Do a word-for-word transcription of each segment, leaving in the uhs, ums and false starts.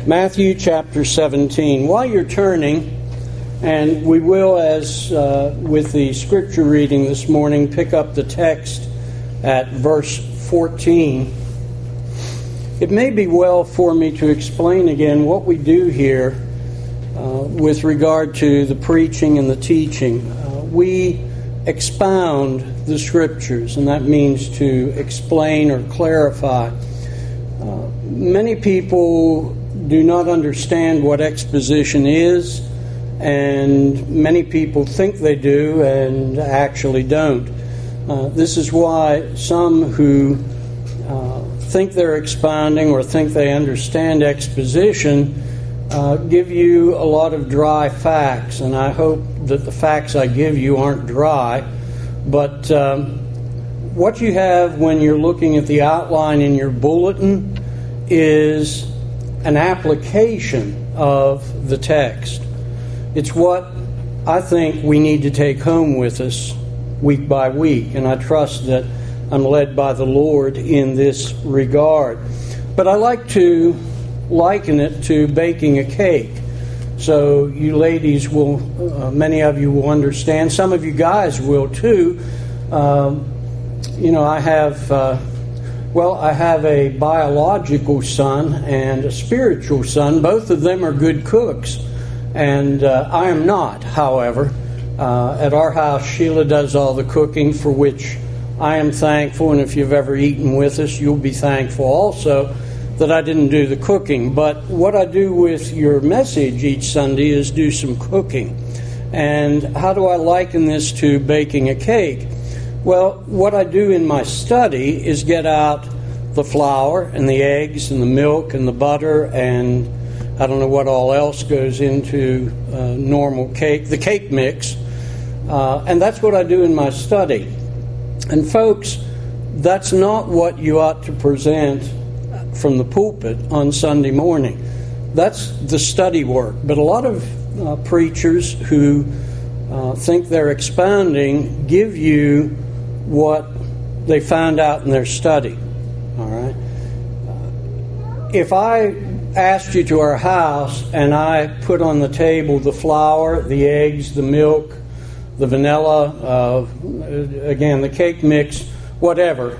Matthew chapter seventeen. While you're turning, and we will, as uh, with the scripture reading this morning, pick up the text at verse fourteen. It may be well for me to explain again what we do here uh, with regard to the preaching and the teaching. Uh, we expound the scriptures, and that means to explain or clarify. Uh, many people do not understand what exposition is, and many people think they do and actually don't. Uh, this is why some who uh, think they're expounding or think they understand exposition uh, give you a lot of dry facts, and I hope that the facts I give you aren't dry. But um, what you have when you're looking at the outline in your bulletin is an application of the text. It's what I think we need to take home with us week by week, and I trust that I'm led by the Lord in this regard. But I like to liken it to baking a cake. So you ladies will, uh, many of you will understand. Some of you guys will too. Um, you know, I have, uh, well, I have a biological son and a spiritual son. Both of them are good cooks. And uh, I am not, however. Uh, at our house, Sheila does all the cooking, for which I am thankful. And if you've ever eaten with us, you'll be thankful also that I didn't do the cooking. But what I do with your message each Sunday is do some cooking. And how do I liken this to baking a cake? Well, what I do in my study is get out the flour and the eggs and the milk and the butter, and I don't know what all else goes into uh, normal cake, the cake mix. Uh, and that's what I do in my study. And folks, that's not what you ought to present from the pulpit on Sunday morning. That's the study work. But a lot of uh, preachers who uh, think they're expounding give you what they found out in their study. All right? Uh, if I asked you to our house and I put on the table the flour, the eggs, the milk, the vanilla, uh, again, the cake mix, whatever,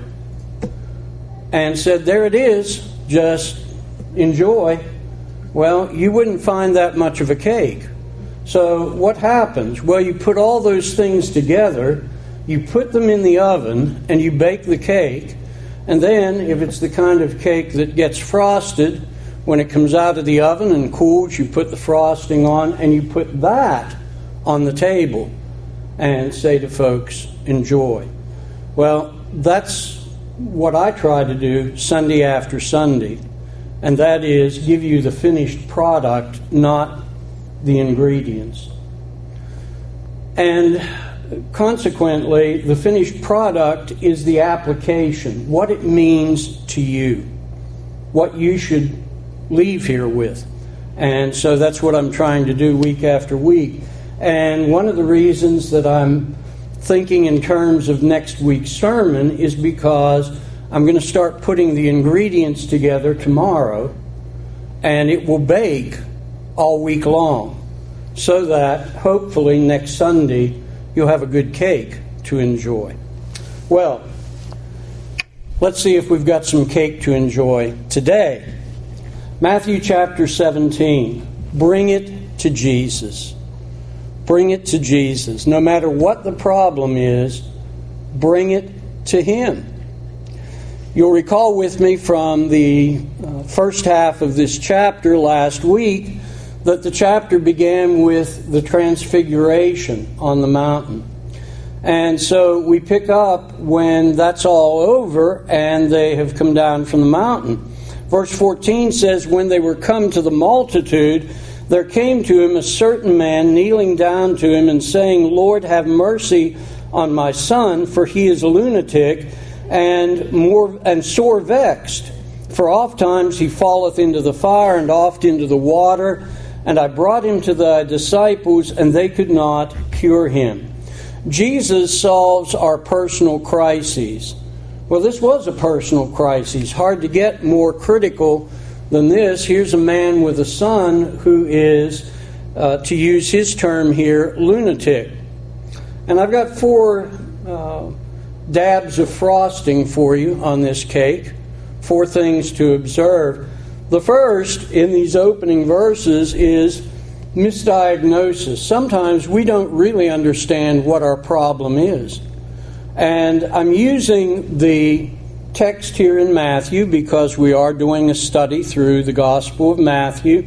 and said, there it is, just enjoy, well, you wouldn't find that much of a cake. So what happens? Well, you put all those things together, you put them in the oven, and you bake the cake, and then, if it's the kind of cake that gets frosted, when it comes out of the oven and cools, you put the frosting on, and you put that on the table and say to folks, enjoy. Well, that's what I try to do Sunday after Sunday, and that is give you the finished product, not the ingredients. And consequently, the finished product is the application, what it means to you, what you should leave here with. And so that's what I'm trying to do week after week. And one of the reasons that I'm thinking in terms of next week's sermon is because I'm going to start putting the ingredients together tomorrow, and it will bake all week long, so that hopefully next Sunday you'll have a good cake to enjoy. Well, let's see if we've got some cake to enjoy today. Matthew chapter seventeen. Bring it to Jesus. Bring it to Jesus. No matter what the problem is, bring it to Him. You'll recall with me from the uh, first half of this chapter last week that the chapter began with the transfiguration on the mountain. And so we pick up when that's all over and they have come down from the mountain. Verse fourteen says, when they were come to the multitude, there came to him a certain man, kneeling down to him and saying, Lord, have mercy on my son, for he is a lunatic and more and sore vexed. For oft times he falleth into the fire and oft into the water. And I brought him to thy disciples, and they could not cure him. Jesus solves our personal crises. Well, this was a personal crisis. Hard to get more critical than this. Here's a man with a son who is, uh, to use his term here, lunatic. And I've got four uh, dabs of frosting for you on this cake, four things to observe. The first in these opening verses is misdiagnosis. Sometimes we don't really understand what our problem is. And I'm using the text here in Matthew because we are doing a study through the Gospel of Matthew.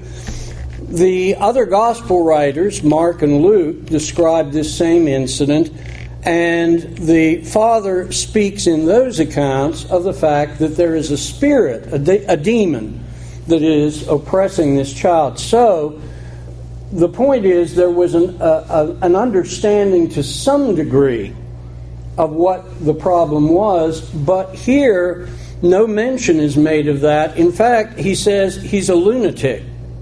The other Gospel writers, Mark and Luke, describe this same incident, and the Father speaks in those accounts of the fact that there is a spirit, a, de- a demon, that is oppressing this child. So, the point is there was an, uh, a, an understanding to some degree of what the problem was, but here no mention is made of that. In fact, he says he's a lunatic.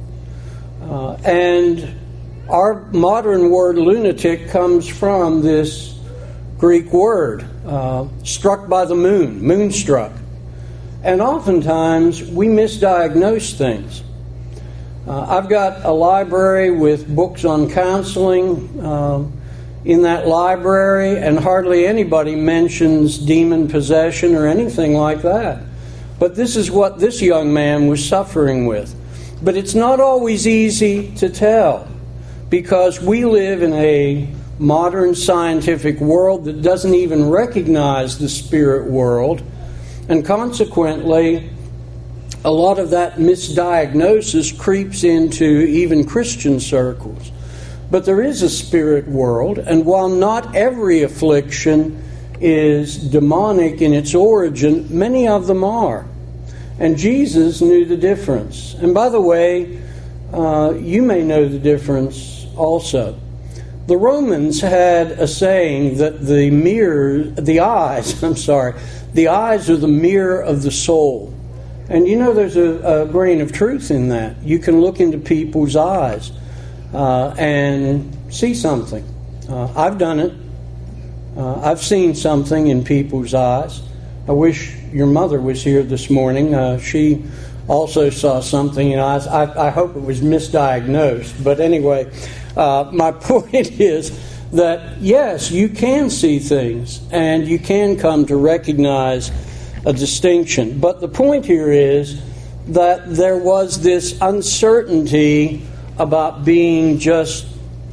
Uh, and our modern word lunatic comes from this Greek word, uh, struck by the moon, moonstruck. And oftentimes we misdiagnose things. Uh, I've got a library with books on counseling um, in that library, and hardly anybody mentions demon possession or anything like that. But this is what this young man was suffering with. But it's not always easy to tell, because we live in a modern scientific world that doesn't even recognize the spirit world, and consequently a lot of that misdiagnosis creeps into even Christian circles. But there is a spirit world, and while not every affliction is demonic in its origin, many of them are. And Jesus knew the difference. And by the way, uh, you may know the difference also. The Romans had a saying that the mirror, the eyes, I'm sorry, the eyes are the mirror of the soul. And you know there's a, a grain of truth in that. You can look into people's eyes uh, and see something. Uh, I've done it. Uh, I've seen something in people's eyes. I wish your mother was here this morning. Uh, she also saw something in eyes. I, I hope it was misdiagnosed. But anyway, uh, my point is that, yes, you can see things and you can come to recognize a distinction. But the point here is that there was this uncertainty about being just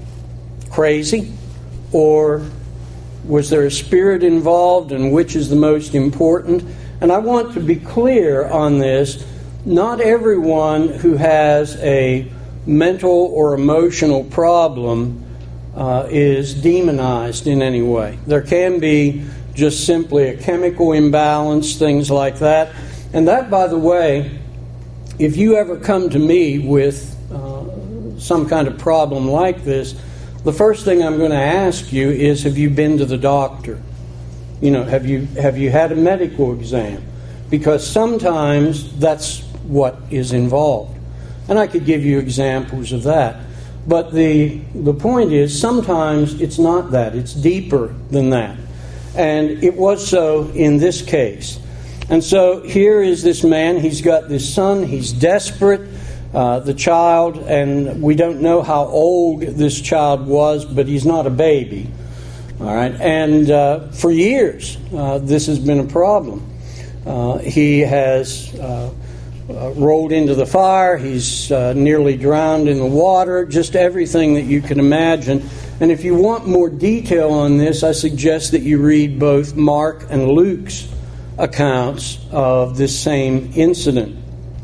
crazy, or was there a spirit involved, and which is the most important? And I want to be clear on this. Not everyone who has a mental or emotional problem uh, is demonized in any way. There can be just simply a chemical imbalance, things like that. And that, by the way, if you ever come to me with uh, some kind of problem like this, the first thing I'm going to ask you is, have you been to the doctor? You know, have you have you had a medical exam? Because sometimes that's what is involved. And I could give you examples of that. But the the point is, sometimes it's not that. It's deeper than that. And it was so in this case. And so here is this man. He's got this son. He's desperate. Uh, the child, and we don't know how old this child was, but he's not a baby. All right. And uh, for years, uh, this has been a problem. Uh, he has uh, uh, rolled into the fire. He's uh, nearly drowned in the water. Just everything that you can imagine. And if you want more detail on this, I suggest that you read both Mark and Luke's accounts of this same incident.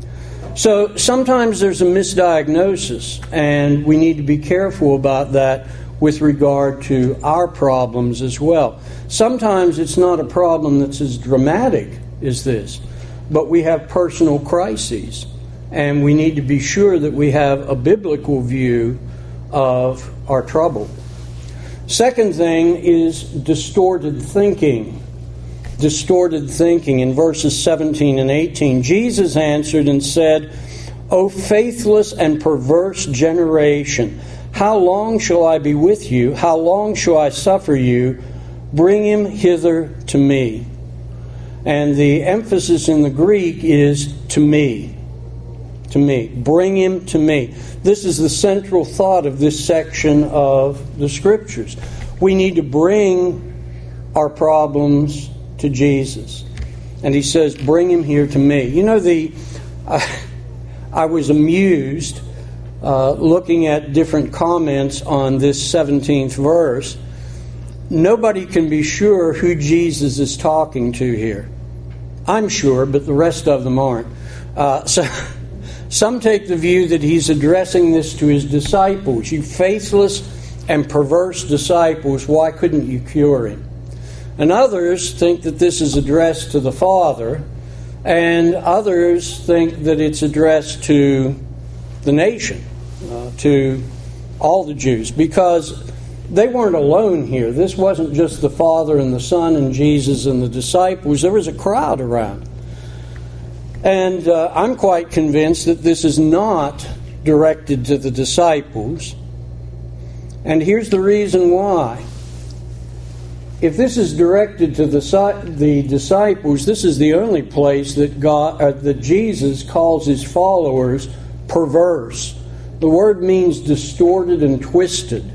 So sometimes there's a misdiagnosis, and we need to be careful about that with regard to our problems as well. Sometimes it's not a problem that's as dramatic as this, but we have personal crises, and we need to be sure that we have a biblical view of our trouble. Second thing is distorted thinking. Distorted thinking. In verses seventeen and eighteen, Jesus answered and said, "O faithless and perverse generation, how long shall I be with you? How long shall I suffer you? Bring him hither to me." And the emphasis in the Greek is to me. to me. Bring him to me. This is the central thought of this section of the Scriptures. We need to bring our problems to Jesus. And he says, bring him here to me. You know, the uh, I was amused uh, looking at different comments on this seventeenth verse. Nobody can be sure who Jesus is talking to here. I'm sure, but the rest of them aren't. Uh, so some take the view that he's addressing this to his disciples. You faithless and perverse disciples, why couldn't you cure him? And others think that this is addressed to the Father, and others think that it's addressed to the nation, uh, to all the Jews, because they weren't alone here. This wasn't just the Father and the Son and Jesus and the disciples. There was a crowd around. And uh, I'm quite convinced that this is not directed to the disciples. And here's the reason why. If this is directed to the, the disciples, this is the only place that God, uh, that Jesus calls his followers perverse. The word means distorted and twisted.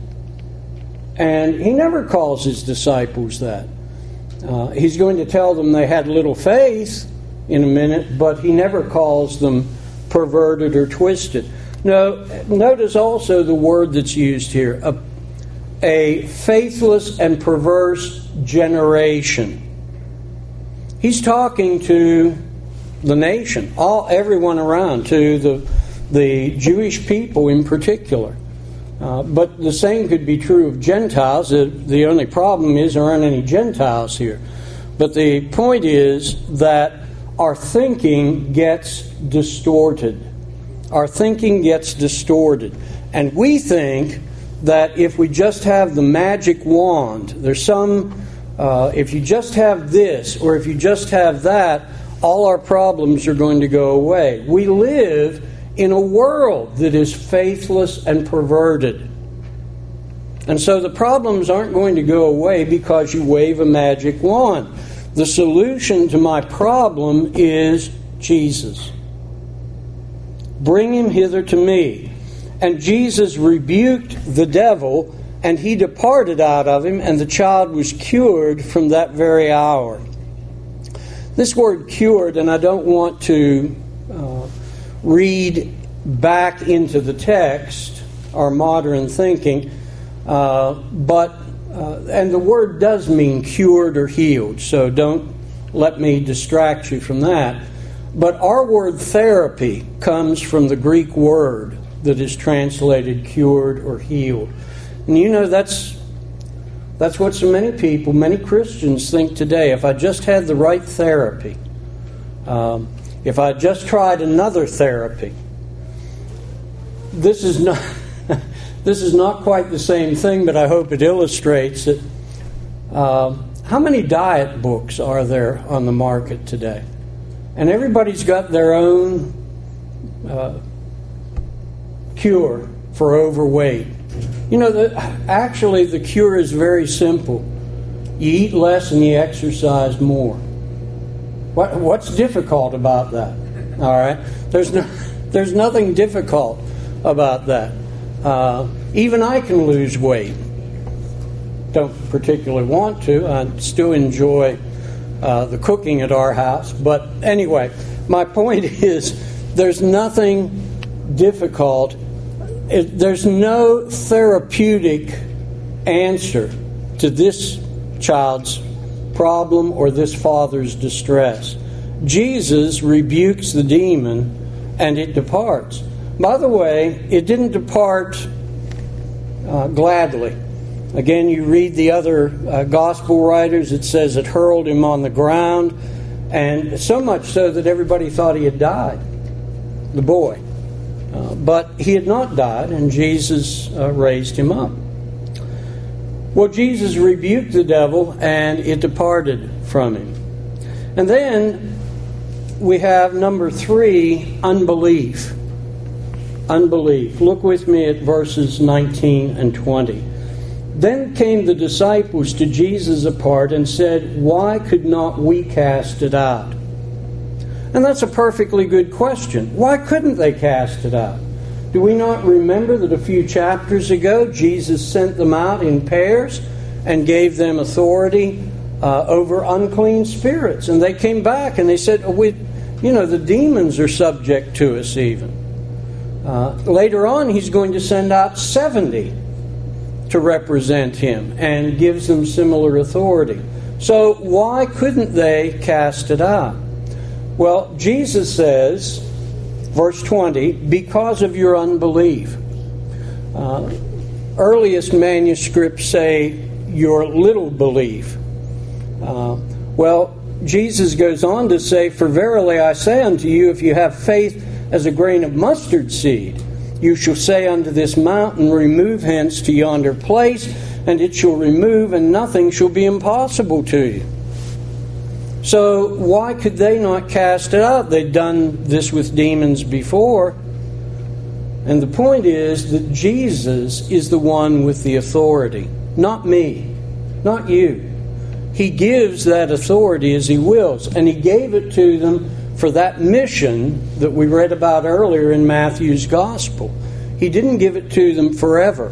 And he never calls his disciples that. Uh, he's going to tell them they had little faith in a minute, but he never calls them perverted or twisted. No, notice also the word that's used here, a, a faithless and perverse generation. He's talking to the nation, all everyone around, to the the Jewish people in particular. Uh, but the same could be true of Gentiles. The, the only problem is there aren't any Gentiles here. But the point is that our thinking gets distorted. Our thinking gets distorted. And we think that if we just have the magic wand, there's some, uh, if you just have this or if you just have that, all our problems are going to go away. We live in a world that is faithless and perverted. And so the problems aren't going to go away because you wave a magic wand. The solution to my problem is Jesus. Bring him hither to me. And Jesus rebuked the devil, and he departed out of him, and the child was cured from that very hour. This word cured, and I don't want to uh, read back into the text, our modern thinking, uh, but uh, and the word does mean cured or healed, so don't let me distract you from that. But our word therapy comes from the Greek word that is translated cured or healed. And you know, that's that's what so many people, many Christians think today. If I just had the right therapy, um, if I just tried another therapy, this is not this is not quite the same thing, but I hope it illustrates it. Uh, how many diet books are there on the market today? And everybody's got their own uh, cure for overweight. You know, the, actually the cure is very simple. You eat less and you exercise more. What, what's difficult about that? All right, there's no, there's nothing difficult about that. Uh, even I can lose weight. Don't particularly want to. I still enjoy uh, the cooking at our house. But anyway, my point is there's nothing difficult. It, there's no therapeutic answer to this child's problem or this father's distress. Jesus rebukes the demon and it departs. By the way, it didn't depart uh, gladly. Again, you read the other uh, gospel writers, it says it hurled him on the ground, and so much so that everybody thought he had died, the boy. Uh, but he had not died, and Jesus uh, raised him up. Well, Jesus rebuked the devil, and it departed from him. And then we have number three, unbelief. Unbelief. Look with me at verses nineteen and twenty. Then came the disciples to Jesus apart and said, "Why could not we cast it out?" And that's a perfectly good question. Why couldn't they cast it out? Do we not remember that a few chapters ago Jesus sent them out in pairs and gave them authority uh, over unclean spirits? And they came back and they said, oh, we, you know, the demons are subject to us even. Uh, later on, he's going to send out seventy to represent him and gives them similar authority. So why couldn't they cast it out? Well, Jesus says, verse twenty, because of your unbelief. Uh, earliest manuscripts say your little belief. Uh, well, Jesus goes on to say, for verily I say unto you, if you have faith as a grain of mustard seed, you shall say unto this mountain, remove hence to yonder place, and it shall remove, and nothing shall be impossible to you. So why could they not cast it out? They'd done this with demons before. And the point is that Jesus is the one with the authority, not me, not you. He gives that authority as He wills, and He gave it to them for that mission that we read about earlier in Matthew's Gospel. He didn't give it to them forever.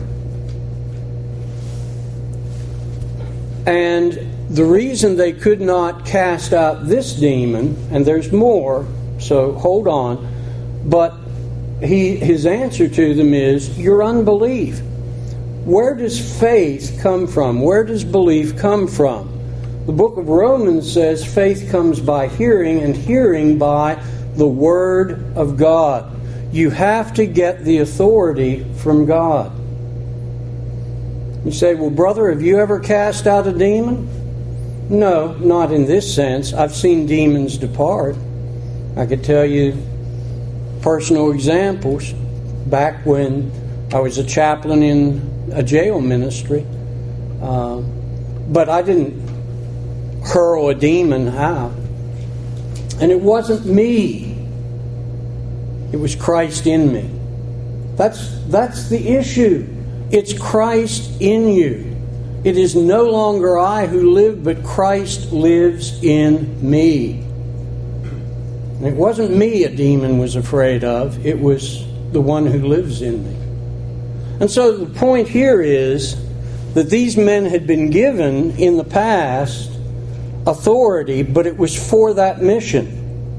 And the reason they could not cast out this demon, and there's more, so hold on, but he, his answer to them is your unbelief. Where does faith come from? Where does belief come from? The book of Romans says faith comes by hearing, and hearing by the Word of God. You have to get the authority from God. You say, well, brother, have you ever cast out a demon? No, not in this sense. I've seen demons depart. I could tell you personal examples back when I was a chaplain in a jail ministry. Uh, but I didn't hurl a demon out. And it wasn't me. It was Christ in me. That's, that's the issue. It's Christ in you. It is no longer I who live, but Christ lives in me. And it wasn't me a demon was afraid of. It was the one who lives in me. And so the point here is that these men had been given in the past authority, but it was for that mission.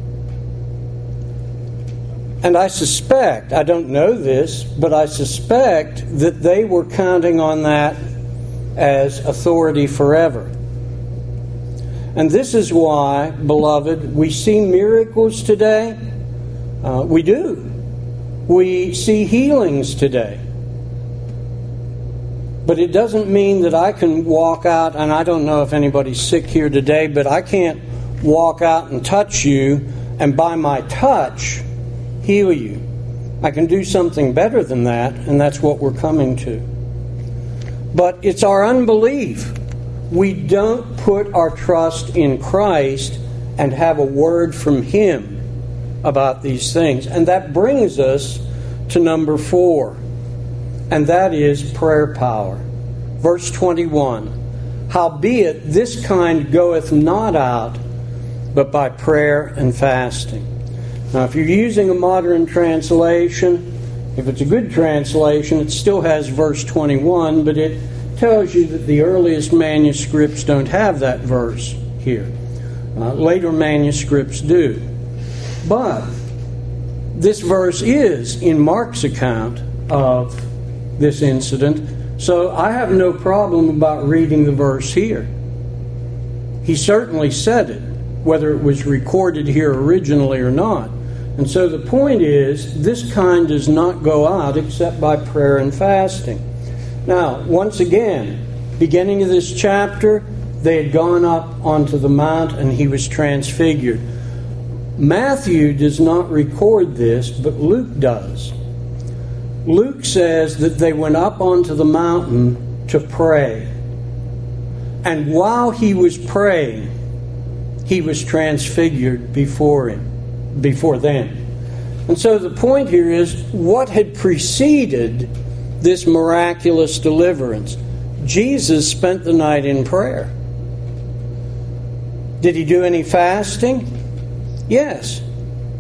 And I suspect, I don't know this, but I suspect that they were counting on that as authority forever. And this is why, beloved, we see miracles today. Uh, we do. We see healings today. But it doesn't mean that I can walk out, and I don't know if anybody's sick here today, but I can't walk out and touch you, and by my touch, heal you. I can do something better than that, and that's what we're coming to. But it's our unbelief. We don't put our trust in Christ and have a word from Him about these things. And that brings us to number four, and that is prayer power. Verse twenty-one, howbeit this kind goeth not out, but by prayer and fasting. Now, if you're using a modern translation, if it's a good translation, it still has verse twenty-one, but it tells you that the earliest manuscripts don't have that verse here. Uh, later manuscripts do. But this verse is in Mark's account of this incident, so I have no problem about reading the verse here. He certainly said it, whether it was recorded here originally or not. And so the point is, this kind does not go out except by prayer and fasting. Now, once again, beginning of this chapter, they had gone up onto the mount and He was transfigured. Matthew does not record this, but Luke does. Luke says that they went up onto the mountain to pray. And while He was praying, He was transfigured before him, before them. And so the point here is, what had preceded this miraculous deliverance? Jesus spent the night in prayer. Did He do any fasting? Yes.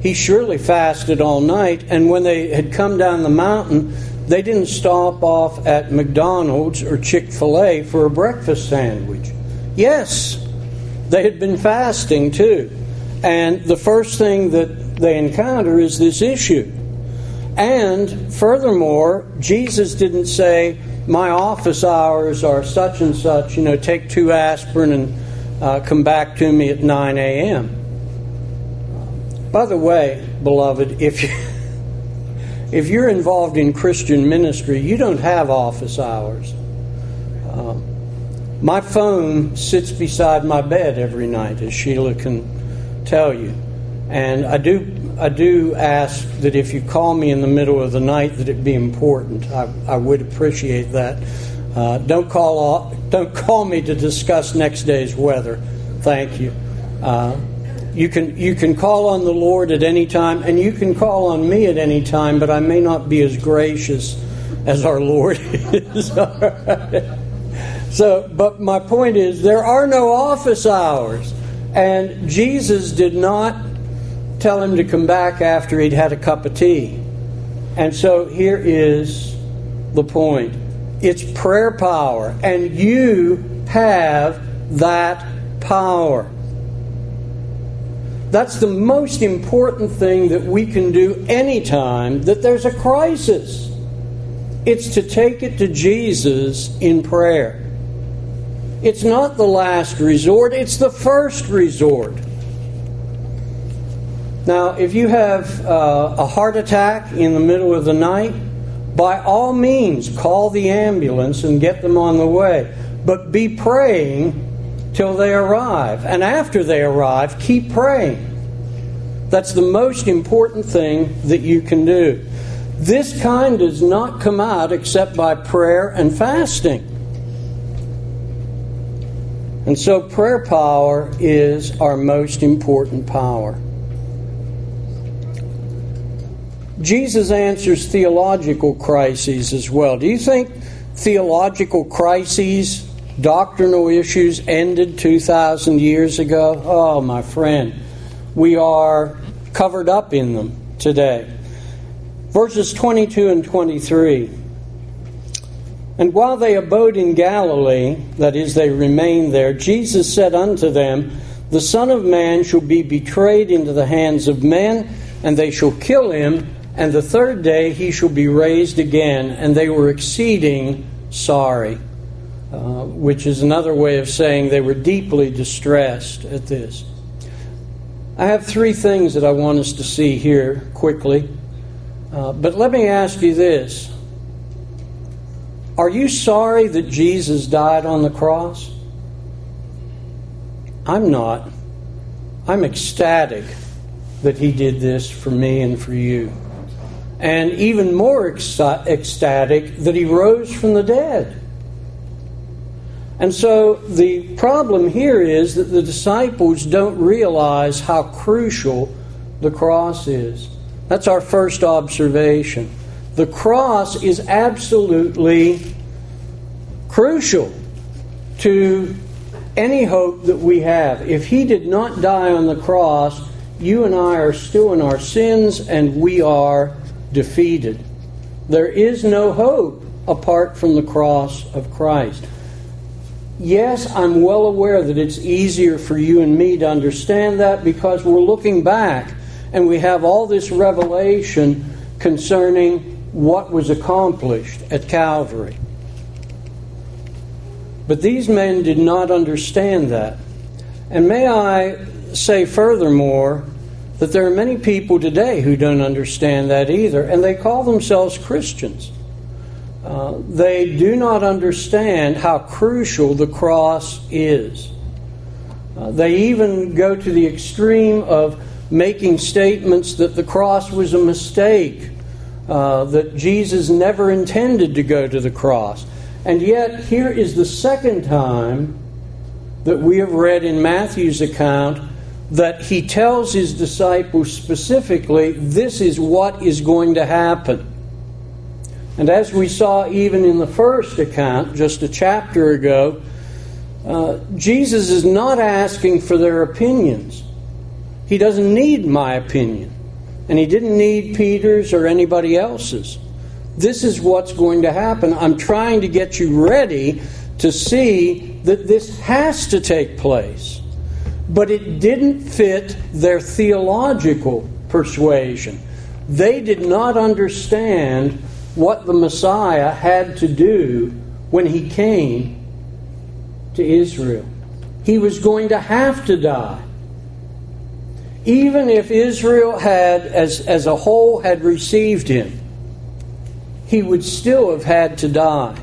he surely fasted all night, and when they had come down the mountain, they didn't stop off at McDonald's or Chick-fil-A for a breakfast sandwich. Yes, they had been fasting too. And the first thing that they encounter is this issue. And furthermore, Jesus didn't say, my office hours are such and such, you know, take two aspirin and uh, come back to me at nine a.m. By the way, beloved, if you, if you're involved in Christian ministry, you don't have office hours. Uh, my phone sits beside my bed every night, as Sheila can tell you. And I do I do ask that if you call me in the middle of the night, that it be important. I, I would appreciate that. Uh, don't call off, don't call me to discuss next day's weather. Thank you. Uh, You can you can call on the Lord at any time, and you can call on me at any time, but I may not be as gracious as our Lord is. So, but my point is, there are no office hours. And Jesus did not tell him to come back after he'd had a cup of tea. And so here is the point. It's prayer power, and you have that power. That's the most important thing that we can do anytime that there's a crisis. It's to take it to Jesus in prayer. It's not the last resort, it's the first resort. Now, if you have uh, a heart attack in the middle of the night, by all means, call the ambulance and get them on the way. But be praying till they arrive. And after they arrive, keep praying. That's the most important thing that you can do. This kind does not come out except by prayer and fasting. And so prayer power is our most important power. Jesus answers theological crises as well. Do you think theological crises, doctrinal issues ended two thousand years ago? Oh, my friend, we are covered up in them today. Verses twenty-two and twenty-three. And while they abode in Galilee, that is, they remained there, Jesus said unto them, the Son of Man shall be betrayed into the hands of men, and they shall kill him, and the third day he shall be raised again. And they were exceeding sorry. Uh, which is another way of saying they were deeply distressed at this. I have three things that I want us to see here quickly. Uh, but let me ask you this. Are you sorry that Jesus died on the cross? I'm not. I'm ecstatic that he did this for me and for you. And even more ecstatic that he rose from the dead. And so the problem here is that the disciples don't realize how crucial the cross is. That's our first observation. The cross is absolutely crucial to any hope that we have. If he did not die on the cross, you and I are still in our sins and we are defeated. There is no hope apart from the cross of Christ. Yes, I'm well aware that it's easier for you and me to understand that because we're looking back and we have all this revelation concerning what was accomplished at Calvary. But these men did not understand that. And may I say furthermore that there are many people today who don't understand that either, and they call themselves Christians. Uh, they do not understand how crucial the cross is. Uh, they even go to the extreme of making statements that the cross was a mistake, uh, that Jesus never intended to go to the cross. And yet, here is the second time that we have read in Matthew's account that he tells his disciples specifically, this is what is going to happen. And as we saw even in the first account, just a chapter ago, uh, Jesus is not asking for their opinions. He doesn't need my opinion. And he didn't need Peter's or anybody else's. This is what's going to happen. I'm trying to get you ready to see that this has to take place. But it didn't fit their theological persuasion. They did not understand what the Messiah had to do when he came to Israel. He was going to have to die. Even if Israel had, as, as a whole, had received him, he would still have had to die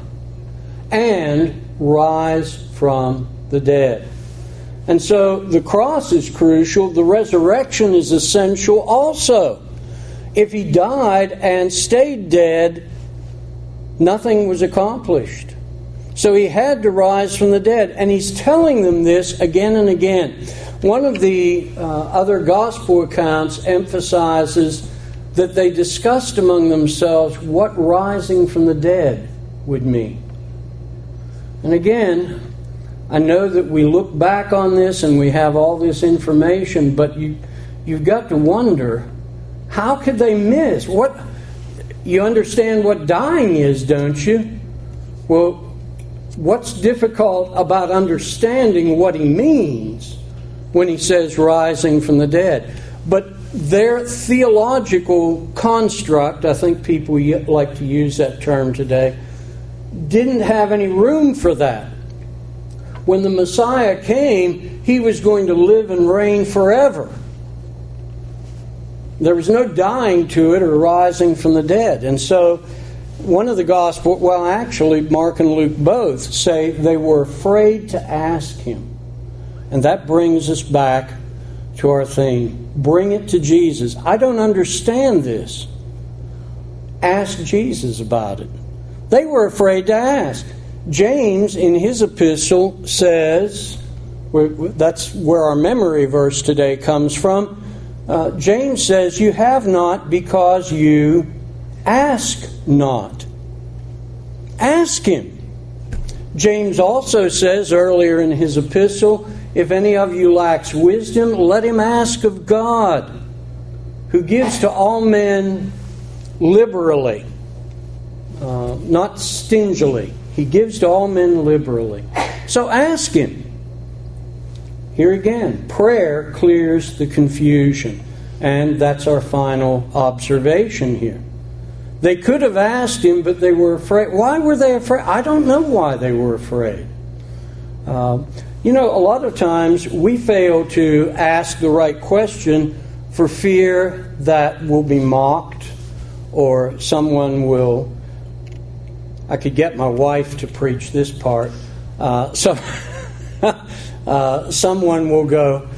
and rise from the dead. And so the cross is crucial. The resurrection is essential also. If he died and stayed dead, nothing was accomplished. So he had to rise from the dead. And he's telling them this again and again. One of the uh, other gospel accounts emphasizes that they discussed among themselves what rising from the dead would mean. And again, I know that we look back on this and we have all this information, but you, you've got to wonder, how could they miss? What you understand what dying is, don't you? Well, what's difficult about understanding what he means when he says rising from the dead? But their theological construct, I think people like to use that term today, didn't have any room for that. When the Messiah came, he was going to live and reign forever. There was no dying to it or rising from the dead. And so one of the gospel, well actually Mark and Luke both say they were afraid to ask him. And that brings us back to our theme. Bring it to Jesus. I don't understand this. Ask Jesus about it. They were afraid to ask. James, in his epistle, says, that's where our memory verse today comes from. Uh, James says, you have not because you ask not. Ask him. James also says earlier in his epistle, if any of you lacks wisdom, let him ask of God, who gives to all men liberally, uh, not stingily. He gives to all men liberally. So ask him. Here again, prayer clears the confusion. And that's our final observation here. They could have asked him, but they were afraid. Why were they afraid? I don't know why they were afraid. Uh, you know, a lot of times we fail to ask the right question for fear that we'll be mocked or someone will... I could get my wife to preach this part. Uh, so uh, someone will go...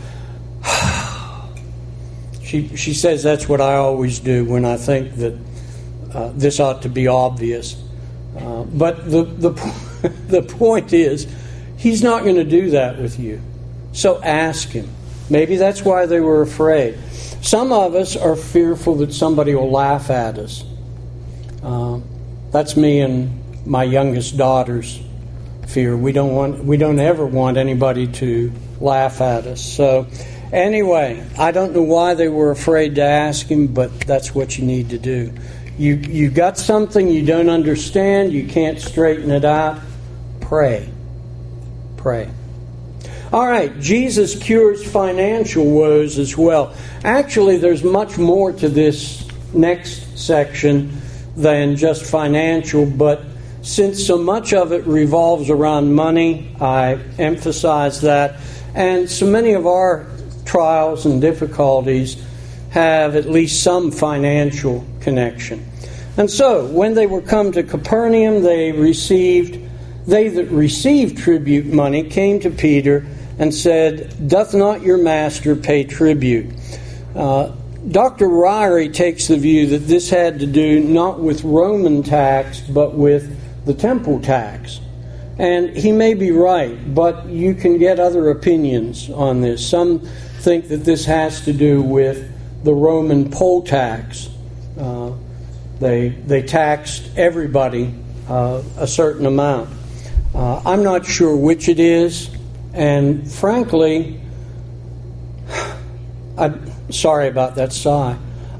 she, she says that's what I always do when I think that uh, this ought to be obvious. Uh, but the, the, the point is, he's not going to do that with you. So ask him. Maybe that's why they were afraid. Some of us are fearful that somebody will laugh at us. Uh, that's me and my youngest daughter's fear. We don't want, we don't ever want anybody to laugh at us. So anyway, I don't know why they were afraid to ask him, but that's what you need to do. You you got something you don't understand, you can't straighten it out. Pray. Pray. All right, Jesus cures financial woes as well. Actually, there's much more to this next section than just financial, but since so much of it revolves around money, I emphasize that. And so many of our trials and difficulties have at least some financial connection. And so, when they were come to Capernaum, they received, they that received tribute money came to Peter and said, doth not your master pay tribute? Uh, Doctor Ryrie takes the view that this had to do not with Roman tax, but with the temple tax. And he may be right, but you can get other opinions on this. Some think that this has to do with the Roman poll tax. Uh, they they taxed everybody uh, a certain amount. Uh, I'm not sure which it is, and frankly, I'm sorry about that sigh.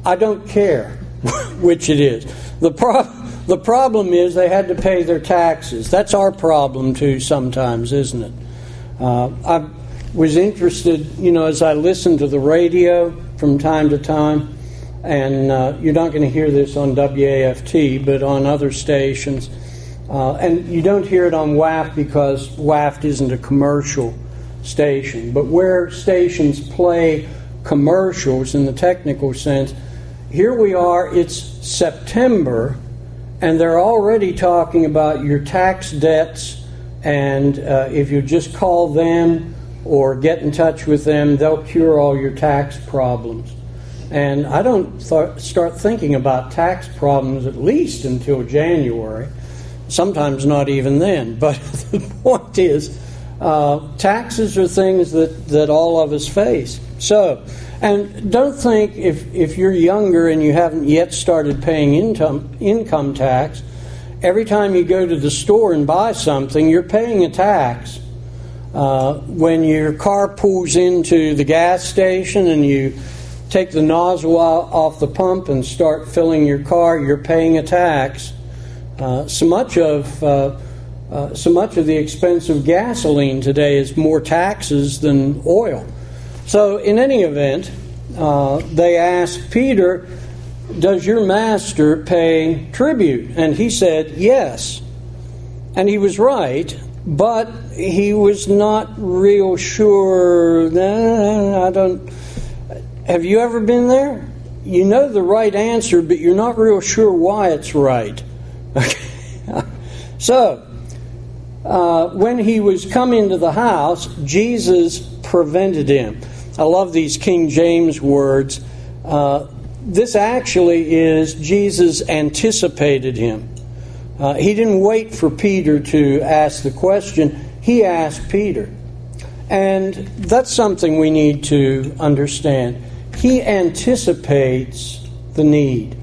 I don't care which it is. The pro- the problem is they had to pay their taxes. That's our problem too sometimes, isn't it? Uh, I was interested, you know, as I listened to the radio from time to time, and uh, you're not going to hear this on W A F T, but on other stations. Uh, and you don't hear it on W A F because W A F isn't a commercial station. But where stations play commercials in the technical sense, here we are, it's September, and they're already talking about your tax debts, and uh, if you just call them or get in touch with them, they'll cure all your tax problems. And I don't th- start thinking about tax problems at least until January, sometimes not even then. But the point is, uh, taxes are things that, that all of us face. So, and don't think if, if you're younger and you haven't yet started paying income, income tax, every time you go to the store and buy something, you're paying a tax. Uh, when your car pulls into the gas station and you take the nozzle off the pump and start filling your car, you're paying a tax. Uh, so much of uh, uh, so much of the expense of gasoline today is more taxes than oil. So in any event, uh, they asked Peter, "Does your master pay tribute?" And he said, "Yes." And he was right, but he was not real sure. Nah, I don't. Have you ever been there? You know the right answer, but you're not real sure why it's right. Okay. So, uh, when he was come into the house, Jesus prevented him. I love these King James words. Uh, this actually is Jesus anticipated him. Uh, he didn't wait for Peter to ask the question. He asked Peter. And that's something we need to understand. He anticipates the need.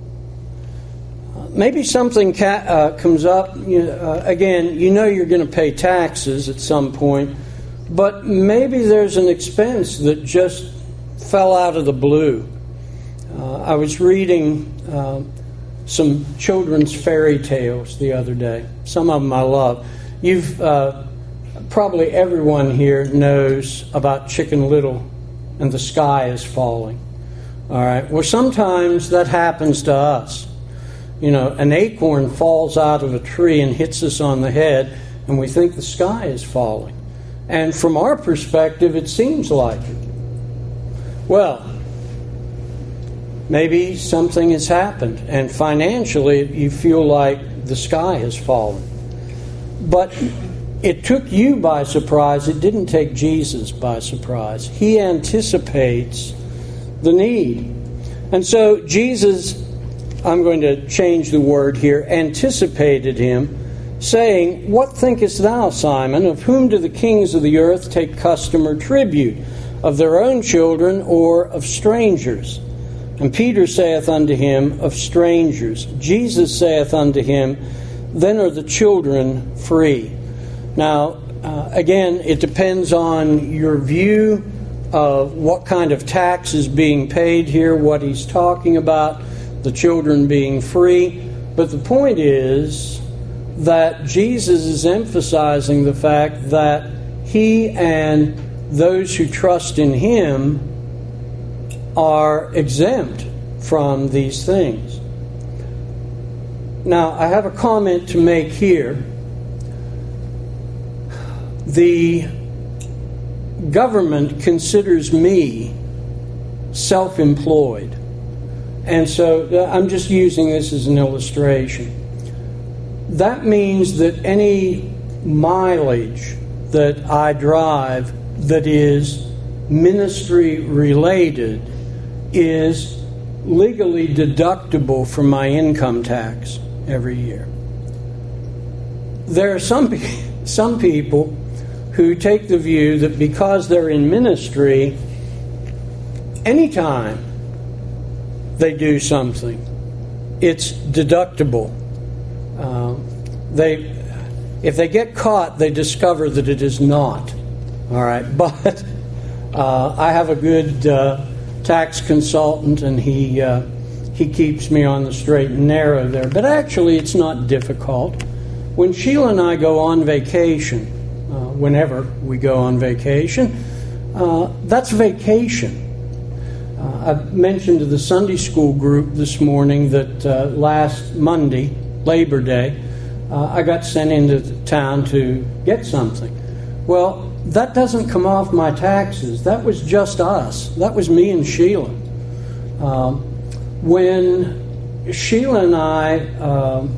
Uh, maybe something ca- uh, comes up. You, uh, again, you know you're going to pay taxes at some point, but maybe there's an expense that just fell out of the blue. Uh, I was reading uh, some children's fairy tales the other day. Some of them I love. You've uh, probably everyone here knows about Chicken Little and the sky is falling. All right. Well, sometimes that happens to us. You know, an acorn falls out of a tree and hits us on the head, and we think the sky is falling. And from our perspective, it seems like it. Well, maybe something has happened, and financially you feel like the sky has fallen. But it took you by surprise. It didn't take Jesus by surprise. He anticipates the need. And so Jesus, I'm going to change the word here, anticipated him, saying, "What thinkest thou, Simon? Of whom do the kings of the earth take custom or tribute? Of their own children or of strangers?" And Peter saith unto him, "Of strangers." Jesus saith unto him, "Then are the children free." Now, uh, again, it depends on your view of what kind of tax is being paid here, what he's talking about, the children being free. But the point is that Jesus is emphasizing the fact that he and those who trust in him are exempt from these things. Now, I have a comment to make here. The government considers me self-employed. And so I'm just using this as an illustration. That means that any mileage that I drive that is ministry related is legally deductible from my income tax every year. There are some some people who take the view that because they're in ministry, anytime they do something, it's deductible. Uh, they, if they get caught, they discover that it is not. All right, but uh, I have a good uh, tax consultant, and he uh, he keeps me on the straight and narrow there. But actually, it's not difficult. When Sheila and I go on vacation, uh, whenever we go on vacation, uh, that's vacation. Uh, I mentioned to the Sunday school group this morning that uh, last Monday, Labor Day, uh, I got sent into town to get something. Well, that doesn't come off my taxes. That was just us. That was me and Sheila. Um, when Sheila and I, um,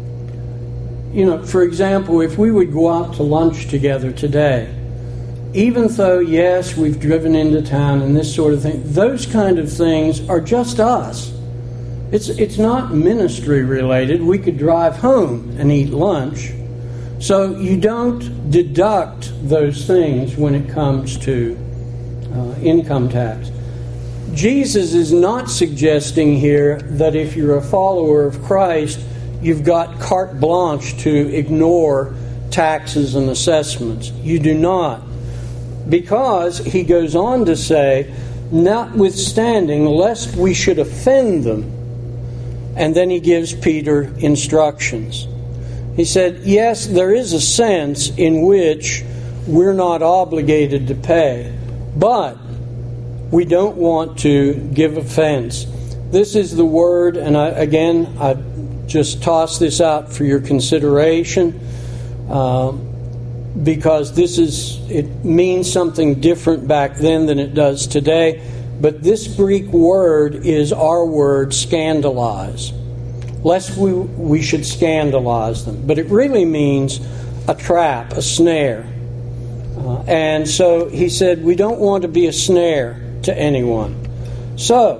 you know, for example, if we would go out to lunch together today, even though, yes, we've driven into town and this sort of thing, those kind of things are just us. It's it's not ministry related. We could drive home and eat lunch. So you don't deduct those things when it comes to uh, income tax. Jesus is not suggesting here that if you're a follower of Christ, you've got carte blanche to ignore taxes and assessments. You do not. Because he goes on to say, notwithstanding, lest we should offend them. And then he gives Peter instructions. He said, yes, there is a sense in which we're not obligated to pay, but we don't want to give offense. This is the word, and I, again, I just toss this out for your consideration, uh, because this is, it means something different back then than it does today. But this Greek word is our word, scandalize. Lest we, we should scandalize them. But it really means a trap, a snare. Uh, and so he said, we don't want to be a snare to anyone. So,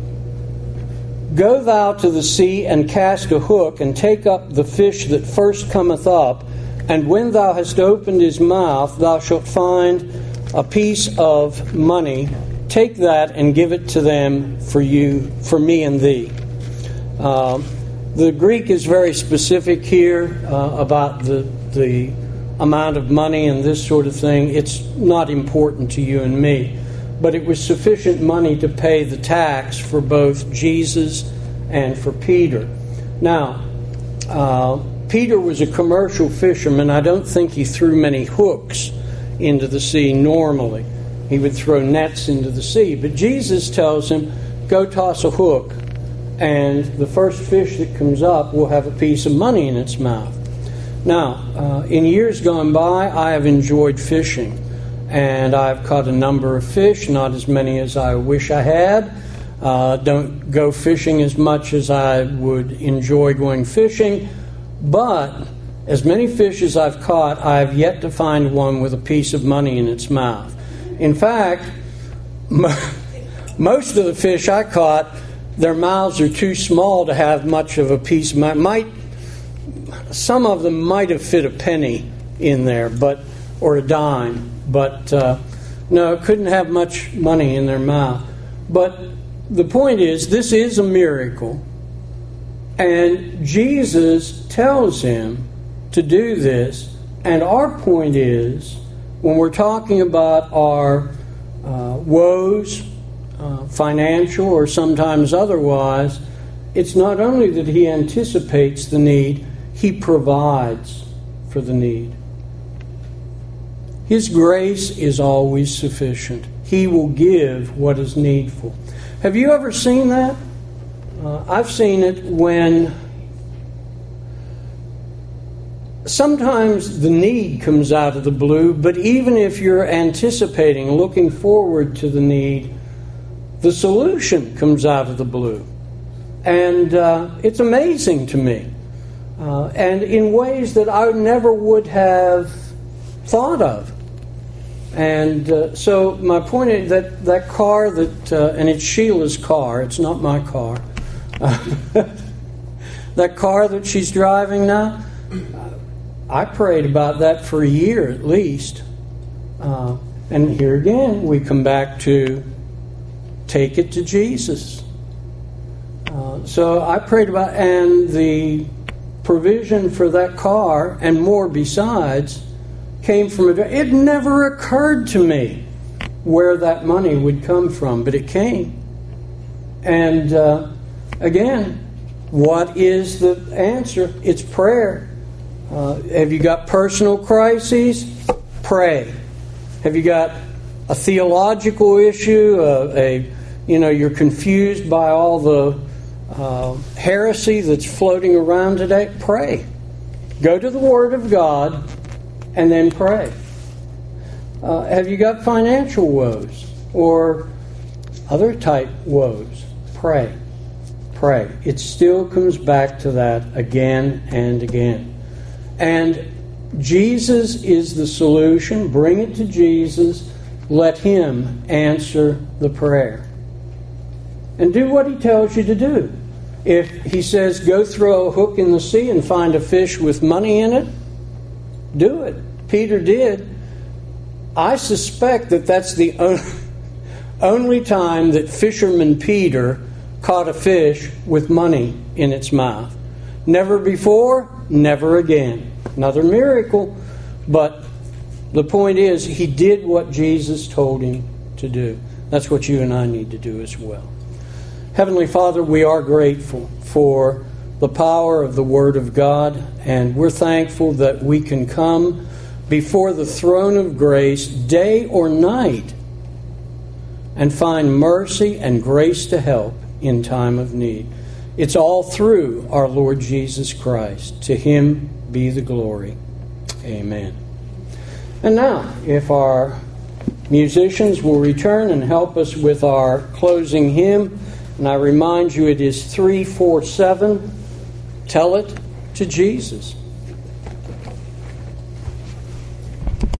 go thou to the sea and cast a hook and take up the fish that first cometh up, and when thou hast opened his mouth, thou shalt find a piece of money. Take that and give it to them for you, for me and thee. Uh, the Greek is very specific here uh, about the the amount of money and this sort of thing. It's not important to you and me, but it was sufficient money to pay the tax for both Jesus and for Peter. Now, uh, Peter was a commercial fisherman. I don't think he threw many hooks into the sea normally. He would throw nets into the sea. But Jesus tells him, go toss a hook, and the first fish that comes up will have a piece of money in its mouth. Now, uh, in years gone by, I have enjoyed fishing, and I've caught a number of fish, not as many as I wish I had. Uh, don't go fishing as much as I would enjoy going fishing, but as many fish as I've caught, I have yet to find one with a piece of money in its mouth. In fact, most of the fish I caught, their mouths are too small to have much of a piece of money. Might, some of them might have fit a penny in there, but or a dime, but uh, no, couldn't have much money in their mouth. But the point is, this is a miracle, and Jesus tells him to do this. And our point is, when we're talking about our uh, woes, uh, financial or sometimes otherwise, it's not only that he anticipates the need, he provides for the need. His grace is always sufficient. He will give what is needful. Have you ever seen that? Uh, I've seen it when sometimes the need comes out of the blue, but even if you're anticipating, looking forward to the need, the solution comes out of the blue. And uh, it's amazing to me. Uh, and in ways that I never would have thought of. And uh, so my point is that that car that, uh, and it's Sheila's car, it's not my car. That car that she's driving now, I prayed about that for a year at least. Uh, and here again, we come back to take it to Jesus. Uh, so I prayed about, and the provision for that car and more besides came from a, it never occurred to me where that money would come from, but it came. And uh, again, what is the answer? It's prayer. Uh, have you got personal crises? Pray. Have you got a theological issue? Uh, a you know you're confused by all the uh, heresy that's floating around today? Pray. Go to the Word of God and then pray. Uh, have you got financial woes or other type woes? Pray. Pray. It still comes back to that again and again. And Jesus is the solution. Bring it to Jesus. Let Him answer the prayer. And do what He tells you to do. If He says, go throw a hook in the sea and find a fish with money in it, do it. Peter did. I suspect that that's the only time that fisherman Peter caught a fish with money in its mouth. Never before, never again. Another miracle, but the point is, he did what Jesus told him to do. That's what you and I need to do as well. Heavenly Father, we are grateful for the power of the Word of God, and we're thankful that we can come before the throne of grace day or night and find mercy and grace to help in time of need. It's all through our Lord Jesus Christ. To Him be the glory. Amen. And now, if our musicians will return and help us with our closing hymn, and I remind you it is three four seven, Tell It to Jesus.